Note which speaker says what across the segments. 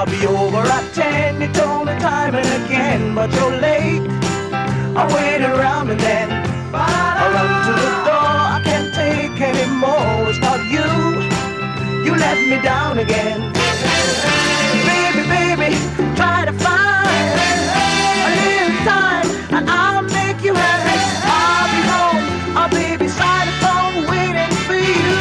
Speaker 1: I'll be over at 10, you told me time and again, but you're late. I waited around and then I run to the door. I can't take anymore. It's not you. You let me down again. Baby, baby, try to find a little time and I'll make you happy. I'll be home, I'll be beside the phone waiting for you.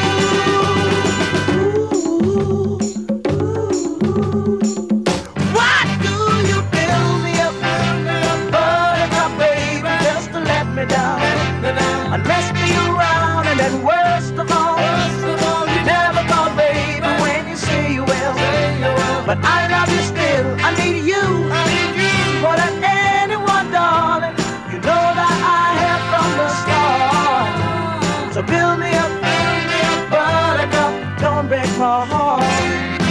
Speaker 1: What do you build me up, buttercup, baby, just to let me down and mess me around, and then worst of all, you never thought, baby, when you say you will, but I love you still. I need you more than anyone, darling. You know that I have from the start. So build me up, buttercup, don't break my heart.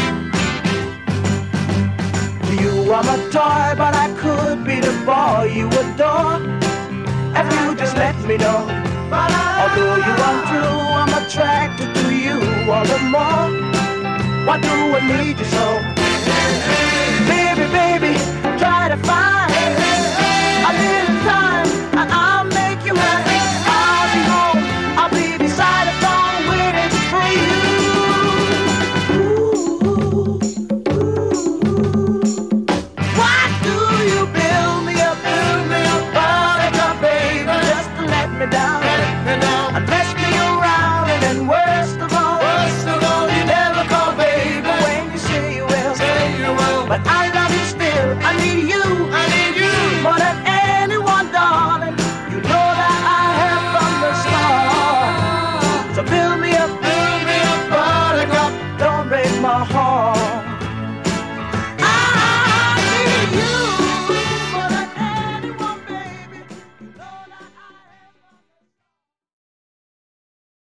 Speaker 1: You are my toy, but I could be the boy you adore if you just let me know. Although you are true, I'm attracted to you all the more. Why do I need you so?